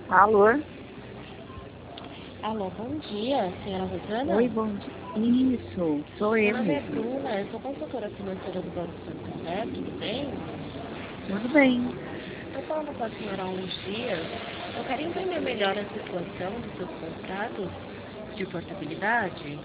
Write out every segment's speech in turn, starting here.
Alô? Alô, bom dia, senhora Rosana? Oi, bom dia. Isso, sou Meu eu nome é mesmo. Bruna, eu sou consultora financeira do Banco Santander, tudo bem? Tudo bem. Estou falando com a senhora há uns dias. Eu quero entender melhor a situação dos seus contratos de portabilidade,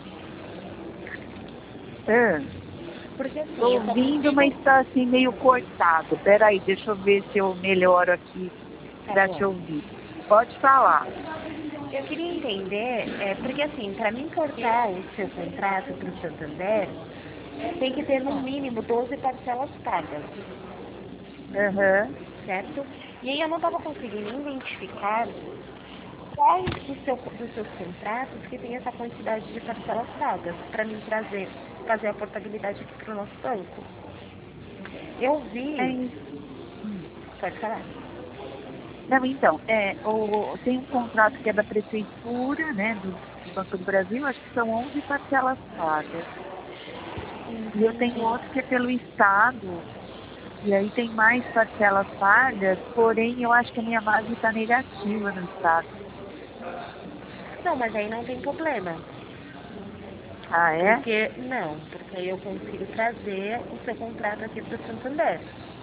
porque assim, Tô eu só ouvindo, consigo... mas está assim meio cortado. Peraí, deixa eu ver se eu melhoro aqui Tá para bom. te ouvir. Pode falar. Eu queria entender, porque assim, para mim cortar o seu contrato para o Santander, tem que ter no mínimo 12 parcelas pagas. Aham. Certo? E aí eu não estava conseguindo identificar quais dos seus contratos que tem essa quantidade de parcelas pagas para mim fazer a portabilidade aqui para o nosso banco. Eu É vi, isso. pode falar. Não, então, tem um contrato que é da Prefeitura, né, do Banco do Brasil, acho que são 11 parcelas pagas. E eu tenho Entendi. outro que é pelo Estado, e aí tem mais parcelas pagas, porém eu acho que a minha base está negativa no Estado. Não, mas aí não tem problema. Ah, é? Porque aí eu consigo trazer o seu contrato aqui para o Santander.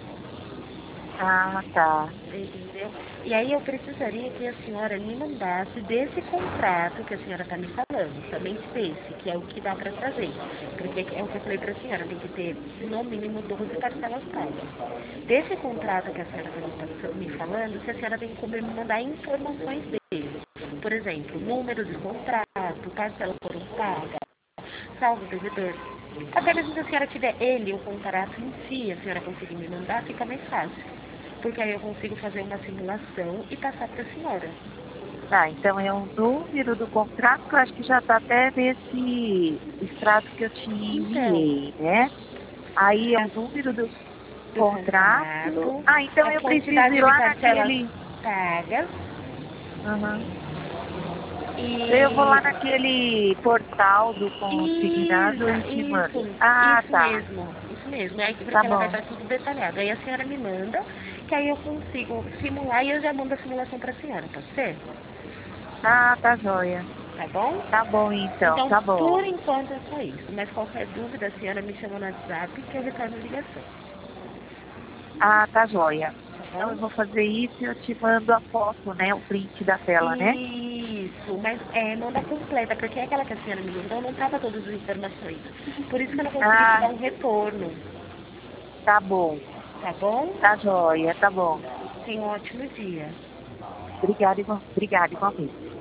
Ah, tá. Entendeu? E aí eu precisaria que a senhora me mandasse desse contrato que a senhora está me falando, somente desse, que é o que dá para trazer. Porque é o que eu falei para a senhora, tem que ter no mínimo 12 parcelas pagas. Desse contrato que a senhora está me falando, se a senhora tem como me mandar informações dele. Por exemplo, número de contrato, parcela por um paga, saldo devedor. Até mesmo se a senhora tiver ele, o contrato em si, a senhora conseguir me mandar, fica mais fácil. Porque aí eu consigo fazer uma simulação e passar para a senhora. Tá, então é o número do contrato, que eu acho que já está até nesse extrato que eu te Então, enviei, né? Aí é o número do do contrato. contrato, Ah, então a eu preciso ir quantidade de lá parcelas naquele. pagas Aham. Então eu vou e lá naquele portal do consignado e te mando. Ah, isso tá. mesmo, isso mesmo. Aí Tá porque ela vai bom. estar tudo detalhado. Aí a senhora me manda, que aí eu consigo simular e eu já mando a simulação para a senhora, pode ser? Ah, tá joia. Tá bom? Tá bom então, Então, tá por bom. enquanto é só isso. Mas qualquer dúvida, a senhora me chama no WhatsApp que eu retorno a ligação. Ah, tá joia. Tá Então bom? eu vou fazer isso e eu te mando a foto, né? O print da tela, né? Isso, mas manda completa, porque aquela que a senhora me mandou não tava todas as informações. Por isso que eu não consegui te Ah, dar um retorno, tá bom. tá bom? Tá joia, tá bom. Tenha um ótimo dia. Obrigada igualmente.